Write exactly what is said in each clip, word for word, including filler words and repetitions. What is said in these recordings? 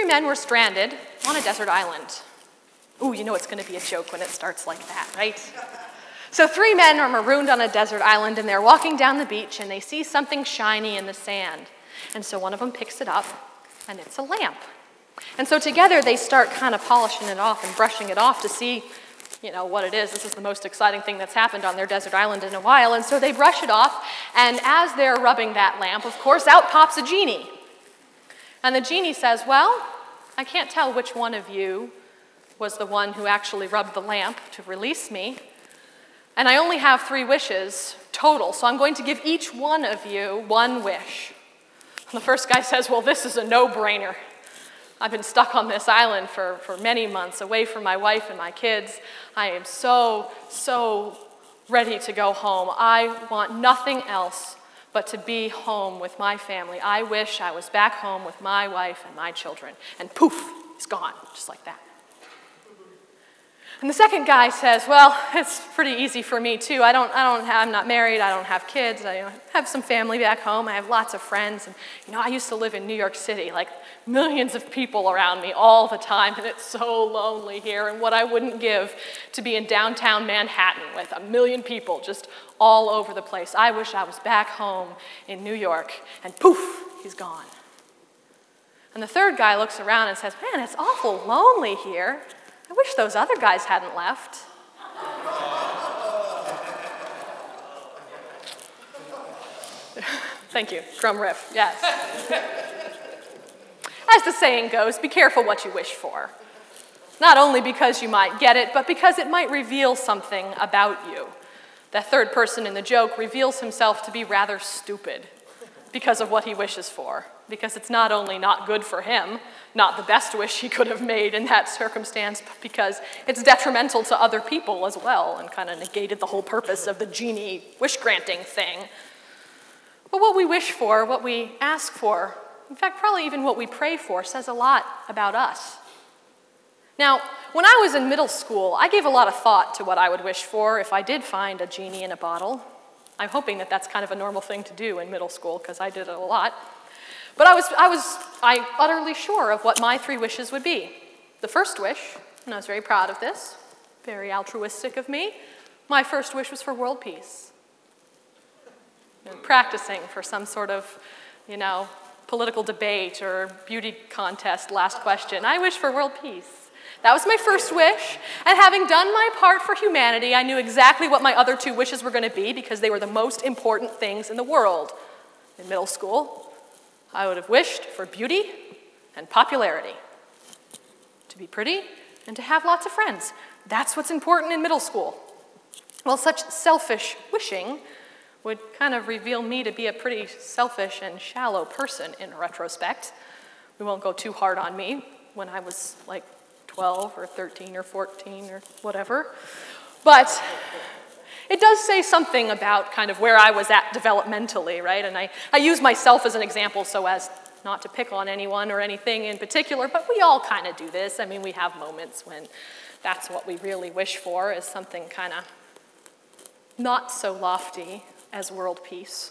men were stranded on a desert island. Ooh, you know it's going to be a joke when it starts like that, right? So three men are marooned on a desert island, and they're walking down the beach, and they see something shiny in the sand. And so one of them picks it up, and it's a lamp. And so together they start kind of polishing it off and brushing it off to see, you know, what it is. This is the most exciting thing that's happened on their desert island in a while. And so they brush it off, and as they're rubbing that lamp, of course, out pops a genie. And the genie says, well, I can't tell which one of you was the one who actually rubbed the lamp to release me. And I only have three wishes total, so I'm going to give each one of you one wish. And the first guy says, well, this is a no-brainer. I've been stuck on this island for, for many months, away from my wife and my kids. I am so, so ready to go home. I want nothing else but to be home with my family. I wish I was back home with my wife and my children. And poof, he's gone, just like that. And the second guy says, well, it's pretty easy for me too. I don't, I don't have, I'm not married, I don't have kids, I have some family back home, I have lots of friends. And you know, I used to live in New York City, like millions of people around me all the time, and it's so lonely here, and what I wouldn't give to be in downtown Manhattan with a million people just all over the place. I wish I was back home in New York, and poof, he's gone. And the third guy looks around and says, man, it's awful lonely here. I wish those other guys hadn't left. Thank you, drum riff, yes. As the saying goes, be careful what you wish for. Not only because you might get it, but because it might reveal something about you. The third person in the joke reveals himself to be rather stupid because of what he wishes for. Because it's not only not good for him, not the best wish he could have made in that circumstance, but because it's detrimental to other people as well and kind of negated the whole purpose of the genie wish-granting thing. But what we wish for, what we ask for, in fact, probably even what we pray for, says a lot about us. Now, when I was in middle school, I gave a lot of thought to what I would wish for if I did find a genie in a bottle. I'm hoping that that's kind of a normal thing to do in middle school, because I did it a lot. But I was, I was I utterly sure of what my three wishes would be. The first wish, and I was very proud of this, very altruistic of me, my first wish was for world peace. And practicing for some sort of, you know, political debate or beauty contest, last question. I wish for world peace. That was my first wish, and having done my part for humanity, I knew exactly what my other two wishes were going to be because they were the most important things in the world. In middle school, I would have wished for beauty and popularity. To be pretty and to have lots of friends. That's what's important in middle school. Well, such selfish wishing would kind of reveal me to be a pretty selfish and shallow person in retrospect. We won't go too hard on me when I was like twelve or thirteen or fourteen or whatever. But it does say something about kind of where I was at developmentally, right? And I, I use myself as an example so as not to pick on anyone or anything in particular, but we all kind of do this. I mean, we have moments when that's what we really wish for, is something kind of not so lofty as world peace.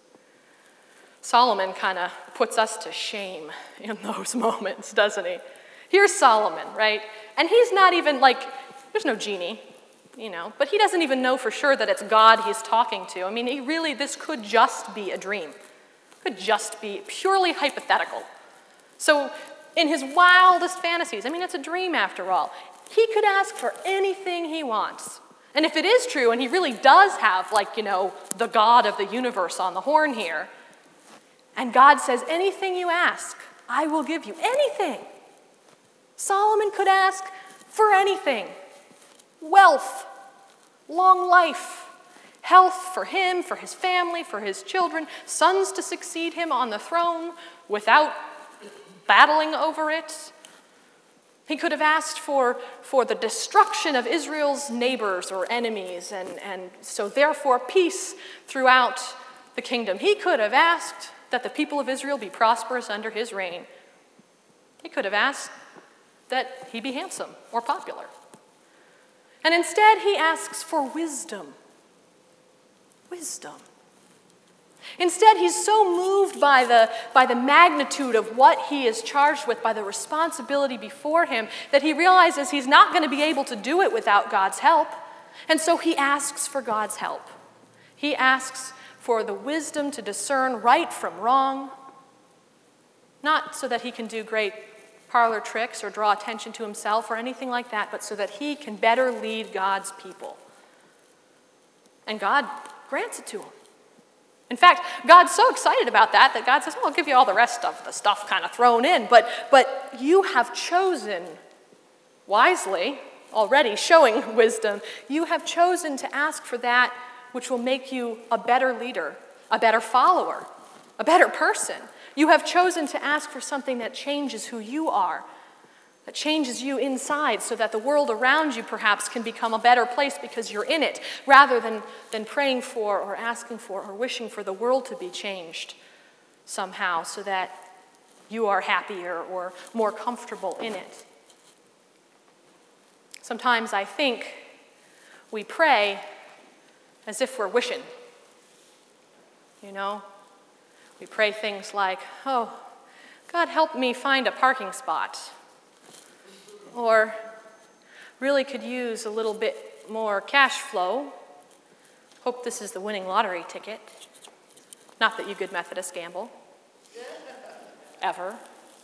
Solomon kind of puts us to shame in those moments, doesn't he? Here's Solomon, right? And he's not even like, there's no genie. You know, but he doesn't even know for sure that it's God he's talking to. I mean, he really, this could just be a dream. It could just be purely hypothetical. So in his wildest fantasies, I mean, it's a dream after all, he could ask for anything he wants. And if it is true, and he really does have, like, you know, the God of the universe on the horn here, and God says, anything you ask, I will give you. Anything. Solomon could ask for anything. Wealth, long life, health for him, for his family, for his children, sons to succeed him on the throne without battling over it. He could have asked for, for the destruction of Israel's neighbors or enemies, and, and so therefore peace throughout the kingdom. He could have asked that the people of Israel be prosperous under his reign. He could have asked that he be handsome or popular. And instead, he asks for wisdom. Wisdom. Instead, he's so moved by the, by the magnitude of what he is charged with, by the responsibility before him, that he realizes he's not going to be able to do it without God's help. And so he asks for God's help. He asks for the wisdom to discern right from wrong, not so that he can do great parlor tricks or draw attention to himself or anything like that, but so that he can better lead God's people. And God grants it to him. In fact, God's so excited about that that God says, well, I'll give you all the rest of the stuff kind of thrown in, but, but you have chosen wisely already, showing wisdom, you have chosen to ask for that which will make you a better leader, a better follower, a better person. You have chosen to ask for something that changes who you are, that changes you inside so that the world around you perhaps can become a better place because you're in it, rather than, than praying for or asking for or wishing for the world to be changed somehow so that you are happier or more comfortable in it. Sometimes I think we pray as if we're wishing. You know, we pray things like, oh, God help me find a parking spot. Or really could use a little bit more cash flow. Hope this is the winning lottery ticket. Not that you good Methodists gamble. Ever.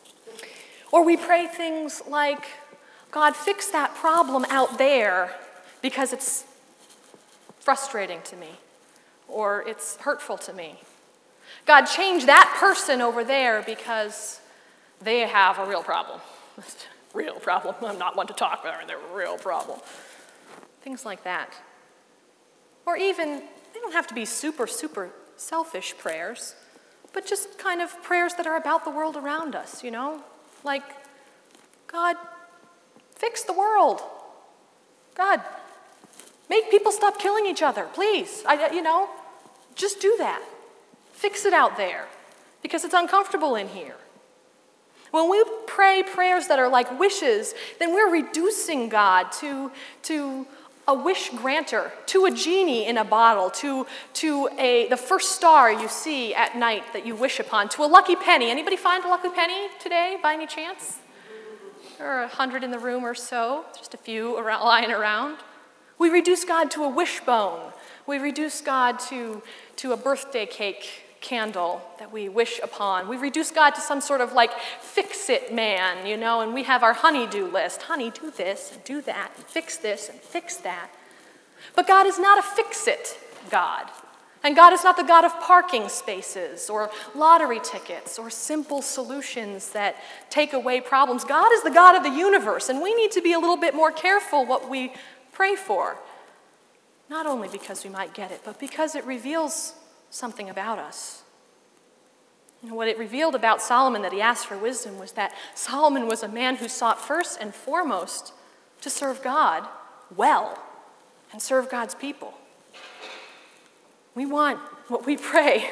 Or we pray things like, God, fix that problem out there because it's frustrating to me, or it's hurtful to me. God, change that person over there because they have a real problem. Real problem. I'm not one to talk about it. They're a real problem. Things like that. Or even, they don't have to be super, super selfish prayers, but just kind of prayers that are about the world around us, you know? Like, God, fix the world. God, make people stop killing each other, please. I, you know, just do that. Fix it out there because it's uncomfortable in here. When we pray prayers that are like wishes, then we're reducing God to, to a wish granter, to a genie in a bottle, to, to a, the first star you see at night that you wish upon, to a lucky penny. Anybody find a lucky penny today by any chance? There are a hundred in the room or so, just a few around, lying around. We reduce God to a wishbone. We reduce God to, to a birthday cake candle that we wish upon. We reduce God to some sort of like fix-it man, you know, and we have our honey-do list. Honey, do this and do that and fix this and fix that. But God is not a fix-it God. And God is not the God of parking spaces or lottery tickets or simple solutions that take away problems. God is the God of the universe, and we need to be a little bit more careful what we pray for. Not only because we might get it, but because it reveals something about us. You know, what it revealed about Solomon that he asked for wisdom was that Solomon was a man who sought first and foremost to serve God well and serve God's people. We want what we pray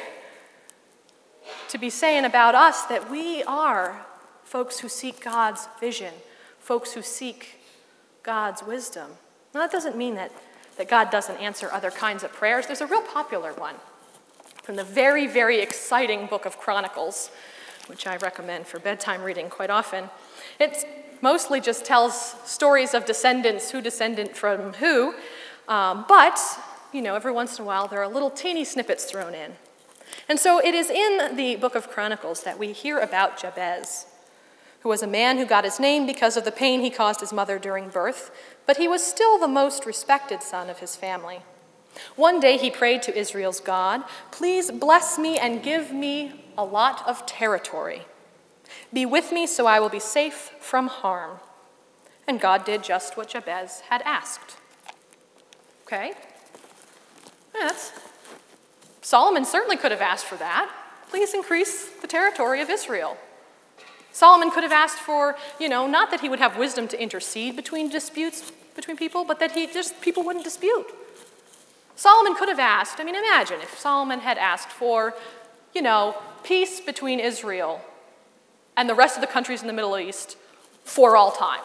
to be saying about us that we are folks who seek God's vision, folks who seek God's wisdom. Now, that doesn't mean that, that God doesn't answer other kinds of prayers. There's a real popular one from the very, very exciting book of Chronicles, which I recommend for bedtime reading quite often. It mostly just tells stories of descendants, who descendant from who, um, but, you know, every once in a while there are little teeny snippets thrown in. And so it is in the book of Chronicles that we hear about Jabez, who was a man who got his name because of the pain he caused his mother during birth, but he was still the most respected son of his family. One day he prayed to Israel's God, "Please bless me and give me a lot of territory. Be with me so I will be safe from harm." And God did just what Jabez had asked. Okay? Yeah, that's, Solomon certainly could have asked for that. Please increase the territory of Israel. Solomon could have asked for, you know, not that he would have wisdom to intercede between disputes between people, but that he just, people wouldn't dispute. Solomon could have asked, I mean, imagine if Solomon had asked for, you know, peace between Israel and the rest of the countries in the Middle East for all time.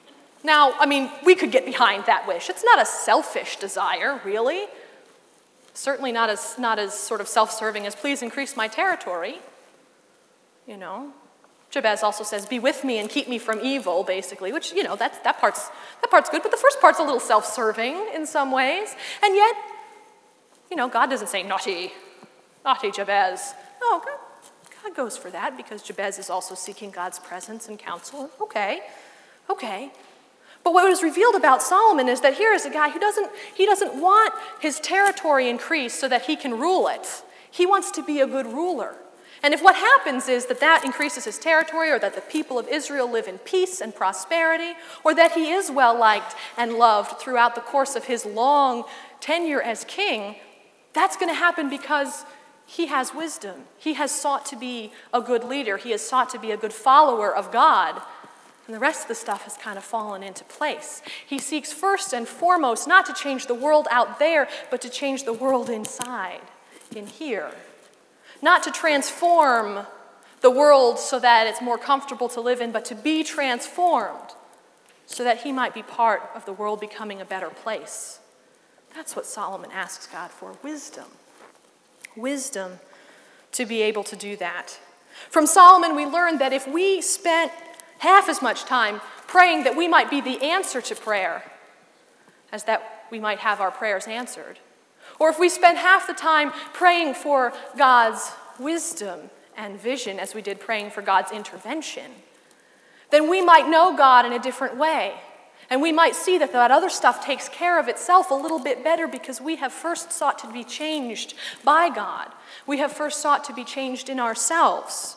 Now, I mean, we could get behind that wish. It's not a selfish desire, really. Certainly not as, not as sort of self-serving as, please increase my territory. You know, Jabez also says, be with me and keep me from evil, basically, which, you know, that's, that, part's, that part's good, but the first part's a little self-serving in some ways. And yet, you know, God doesn't say, naughty, naughty Jabez. No, God, God goes for that because Jabez is also seeking God's presence and counsel. Okay, okay. But what was revealed about Solomon is that here is a guy who doesn't, he doesn't want his territory increased so that he can rule it. He wants to be a good ruler. And if what happens is that that increases his territory, or that the people of Israel live in peace and prosperity, or that he is well-liked and loved throughout the course of his long tenure as king, that's going to happen because he has wisdom. He has sought to be a good leader. He has sought to be a good follower of God. And the rest of the stuff has kind of fallen into place. He seeks first and foremost not to change the world out there, but to change the world inside, in here. Not to transform the world so that it's more comfortable to live in, but to be transformed so that he might be part of the world becoming a better place. That's what Solomon asks God for, wisdom. Wisdom to be able to do that. From Solomon, we learned that if we spent half as much time praying that we might be the answer to prayer as that we might have our prayers answered, or if we spend half the time praying for God's wisdom and vision as we did praying for God's intervention, then we might know God in a different way. And we might see that that other stuff takes care of itself a little bit better because we have first sought to be changed by God. We have first sought to be changed in ourselves.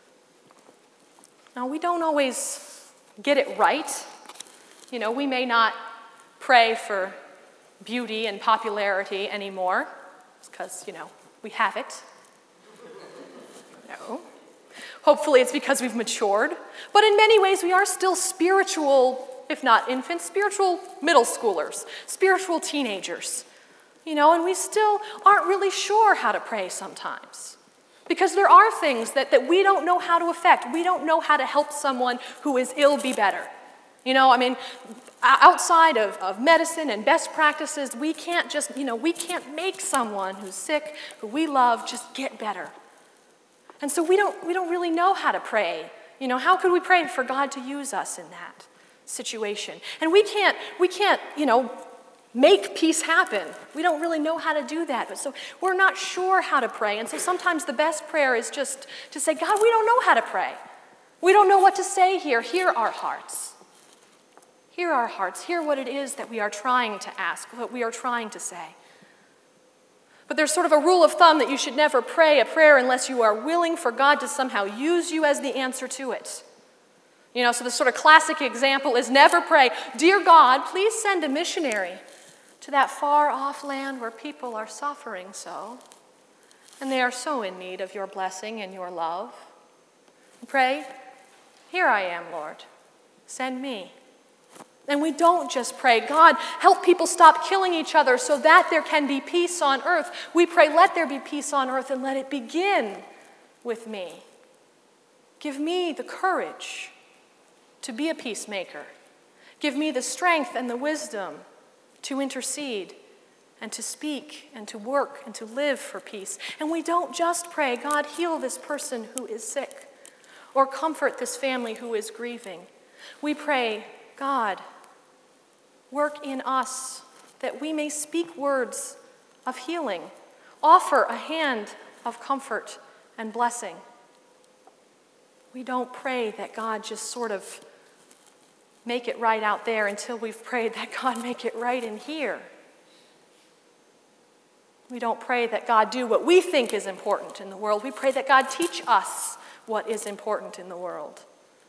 Now, we don't always get it right. You know, we may not pray for beauty and popularity anymore because, you know, we have it. No. Hopefully it's because we've matured. But in many ways, we are still spiritual, if not infants, spiritual middle schoolers, spiritual teenagers. You know, and we still aren't really sure how to pray sometimes. Because there are things that, that we don't know how to affect. We don't know how to help someone who is ill be better. You know, I mean, outside of, of medicine and best practices, we can't just, you know, we can't make someone who's sick, who we love, just get better. And so we don't, we don't really know how to pray. You know, how could we pray for God to use us in that situation? And we can't, we can't, you know, make peace happen. We don't really know how to do that. But so we're not sure how to pray. And so sometimes the best prayer is just to say, God, we don't know how to pray. We don't know what to say here. Hear our hearts. Hear our hearts. Hear what it is that we are trying to ask, what we are trying to say. But there's sort of a rule of thumb that you should never pray a prayer unless you are willing for God to somehow use you as the answer to it. You know, so the sort of classic example is never pray, dear God, please send a missionary to that far-off land where people are suffering so, and they are so in need of your blessing and your love. Pray, here I am, Lord, send me. And we don't just pray, God, help people stop killing each other so that there can be peace on earth. We pray, let there be peace on earth and let it begin with me. Give me the courage to be a peacemaker. Give me the strength and the wisdom to intercede and to speak and to work and to live for peace. And we don't just pray, God, heal this person who is sick or comfort this family who is grieving. We pray, God, work in us that we may speak words of healing, offer a hand of comfort and blessing. We don't pray that God just sort of make it right out there until we've prayed that God make it right in here. We don't pray that God do what we think is important in the world. We pray that God teach us what is important in the world.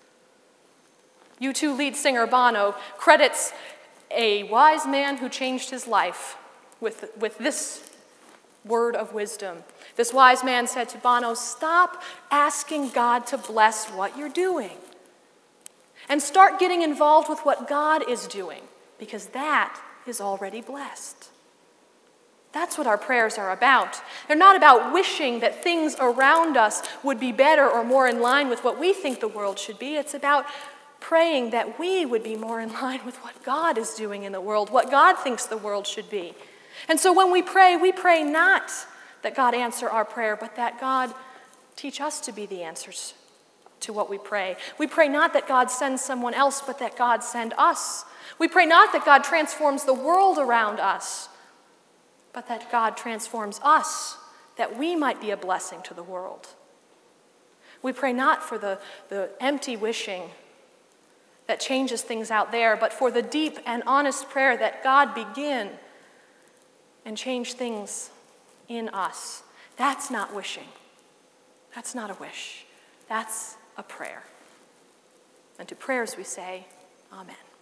U two lead singer Bono credits a wise man who changed his life with, with this word of wisdom. This wise man said to Bono, stop asking God to bless what you're doing and start getting involved with what God is doing, because that is already blessed. That's what our prayers are about. They're not about wishing that things around us would be better or more in line with what we think the world should be. It's about praying that we would be more in line with what God is doing in the world, what God thinks the world should be. And so when we pray, we pray not that God answer our prayer, but that God teach us to be the answers to what we pray. We pray not that God sends someone else, but that God send us. We pray not that God transforms the world around us, but that God transforms us, that we might be a blessing to the world. We pray not for the, the empty wishing that changes things out there, but for the deep and honest prayer that God begin and change things in us. That's not wishing. That's not a wish. That's a prayer. And to prayers we say, Amen.